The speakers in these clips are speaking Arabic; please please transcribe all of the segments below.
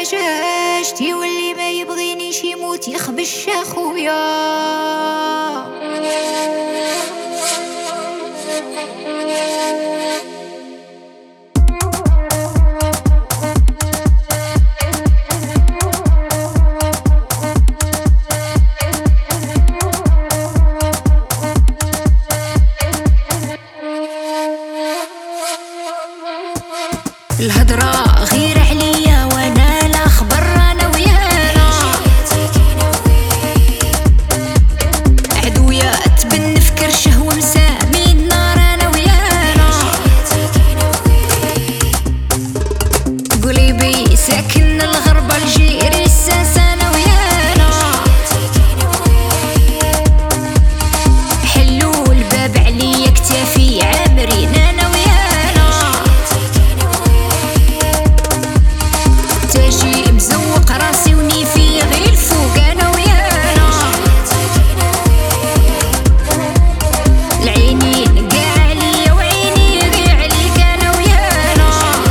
جاش تيولي ما يبغينيش يموت يخبش اخويا. الهضرة غير عليا وانا لا خبر انا ويانا عدويا تبن في كرشه ومسامي النار انا ويانا قلبي ساكن الغربة الجيري الساس انا ويانا حلوا الباب عليا كتافي عامرين انا ويانا تاجي مزوق راسي ونيفي غير الفوق انا ويانا العينين قاع عليا وعيني قاع عليك انا ويانا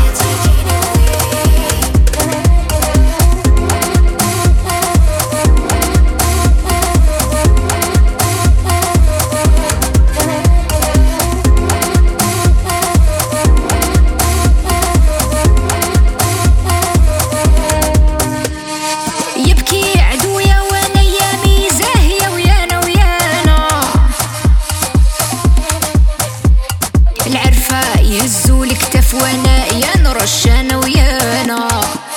يبكي عدويا وانا ايامي زاهيه ويانا العرفه يهزوا الكتاف وانا يا نرش انا ويانا